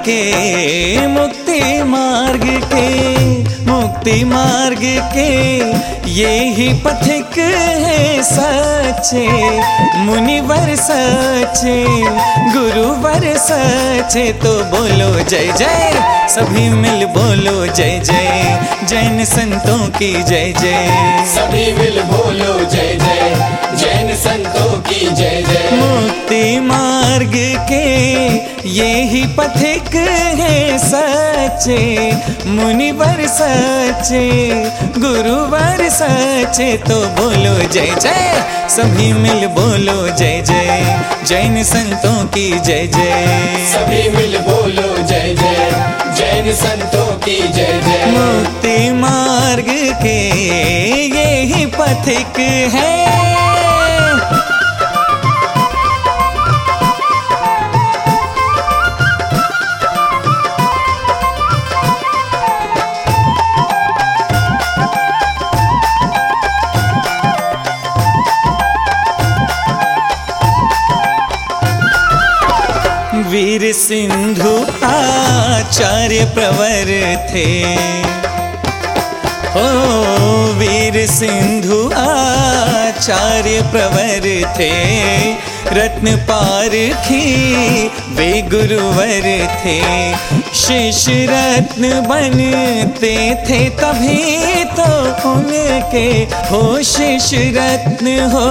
के, मुक्ति मार्ग के, मुक्ति मार्ग के ये ही पथिक है सच्चे, मुनिवर सच्चे, गुरुवर सच्चे। तो बोलो जय जय, सभी मिल बोलो जय जय, जैन संतों की जय जय। सभी मिल बोलो जय जय, जैन संतों की जय जय। मुक्ति मार्ग के ये ही पथिक है सच्चे, मुनिवर सच्चे, गुरुवर सच्चे। तो बोलो जय जय, सभी मिल बोलो जय जय, जैन संतों की जय जय। सभी मिल बोलो जय जय, जैन संतों की जय जय। मुक्ति मार्ग के ये ही पथिक है। वीर सिंधु आचार्य प्रवर थे, ओ वीर सिंधु आचार्य प्रवर थे, रत्न पारखी वे गुरुवर थे। शिष्य रत्न बनते थे तभी तो उनके हो शिष्य रत्न हो,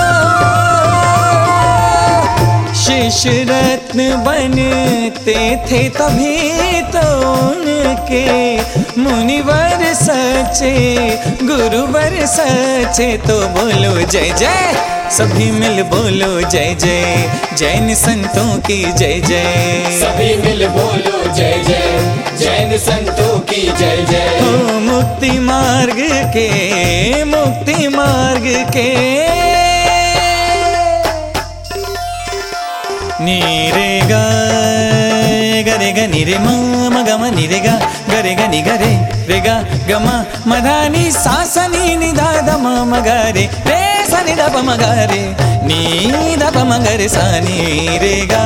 शिष्य रत्न बनते थे तभी तो उनके, मुनिवर सच्चे, गुरुवर सच्चे। तो बोलो जय जय, सभी मिल बोलो जय जय, जैन संतों की जय जय। सभी मिल बोलो जय जय, जैन संतों की जय जय। ओ मुक्ति मार्ग के, मुक्ति मार्ग के नीरे गा गरे ग निरे म ग म निरे गा गरे ग नि गरे रे गा ग म म धा नि सा स नि नि धा ध म म ग रे रे सा नि ध प म ग रे नि ध प म ग रे सा नि रे गा।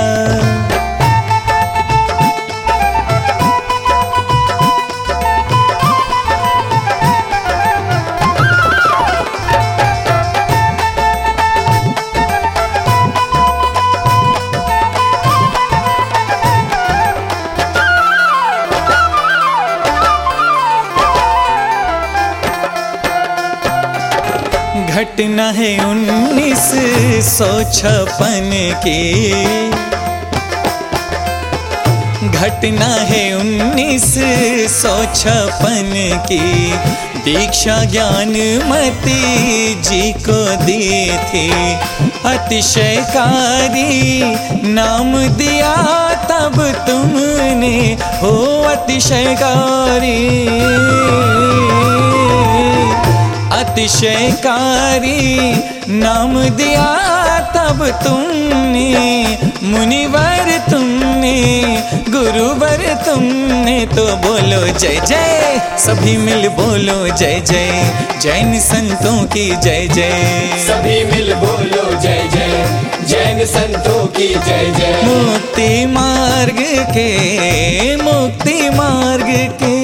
घटना है 1956 की, घटना है 1956 की। दीक्षा ज्ञानमती जी को दी थी, अतिशयकारी नाम दिया तब तुमने हो अतिशयकारी, अतिशयकारी नाम दिया तब तुमने, मुनिवर तुमने, गुरुवर तुमने। तो बोलो जय जय, सभी मिल बोलो जय जय, जैन संतों की जय जय। सभी मिल बोलो जय जय, जैन संतों की जय जय। मुक्ति मार्ग के, मुक्ति मार्ग के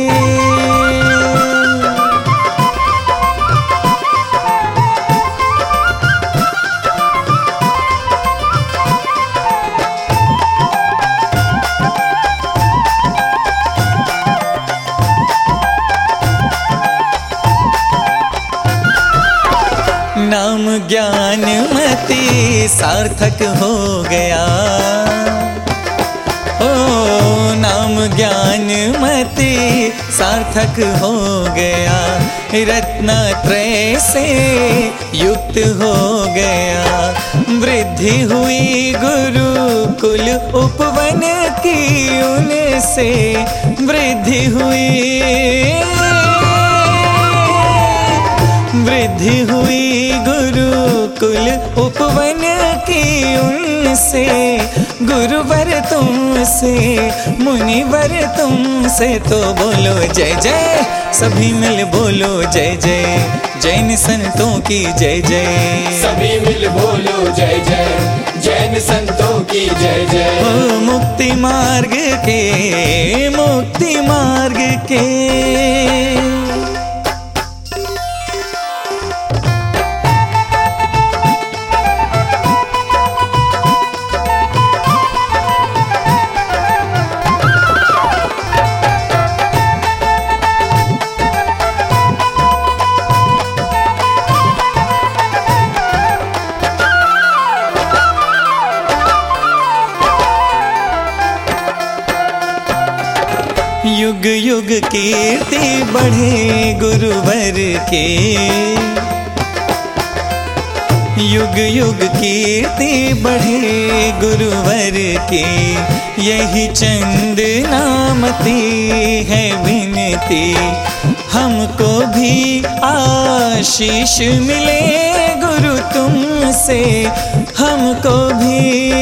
नाम ज्ञानमती सार्थक हो गया, ओ नाम ज्ञानमती सार्थक हो गया, रत्नत्रय से युक्त हो गया। वृद्धि हुई गुरुकुल उपवन की उनसे, वृद्धि हुई, वृद्धि हुई गुरुकुल गुरुकुल उपवन की उनसे, गुरुवर तुमसे, मुनिवर तुमसे, तो बोलो जय जय, सभी मिल बोलो जय जय, जैन संतों की जय जय। सभी मिल बोलो जय जय, जैन संतों की जय जय। ओ मुक्ति मार्ग के, मुक्ति मार्ग के। युग युग कीर्ति बढ़े गुरुवर के, युग युग कीर्ति बढ़े गुरुवर के, यही चंद नामती है विनती, हमको भी आशीष मिले गुरु तुमसे, हमको भी,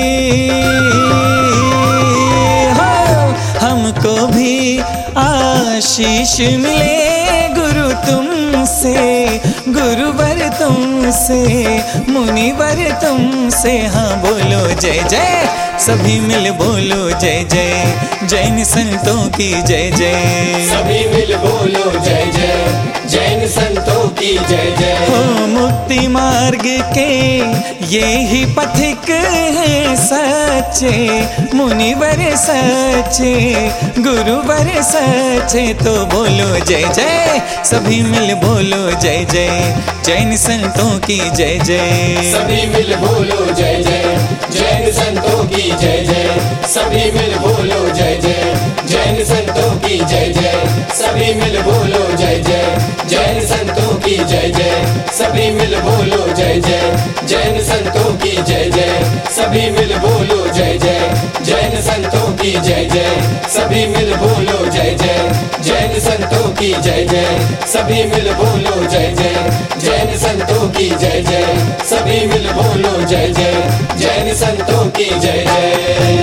हमको भी आशीष मिले गुरु तुमसे, गुरुवर तुमसे, मुनिवर तुमसे। हाँ बोलो जय जय, सभी मिल बोलो जय जय, जैन संतों की जय जय। सभी मिल बोलो जय जय, जैन संतों की जय जय। हो मुक्ति मार्ग के ये ही पथिक हैं सच्चे, मुनिवर सच्चे, गुरुवर सच्चे, तो बोलो जय जय, सभी मिल बोलो जय जय, जैन संतों की जय जय। सभी मिल बोलो जय जय, जैन संतों की जय जय। सभी मिल बोलो जय जय, जैन संतों की जय जय। सभी मिल बोलो जय जय, जैन संतों की जय जय। सभी मिल बोलो जय जय, जैन संतों की जय जय। सभी मिल बोलो जय जय, जैन संतों की जय जय। सभी मिल बोलो जय जय, जैन संतों की जय जय। सभी मिल बोलो जय जय, जैन संतों की जय जय। सभी मिल बोलो जय जय, जैन संतों की जय जय।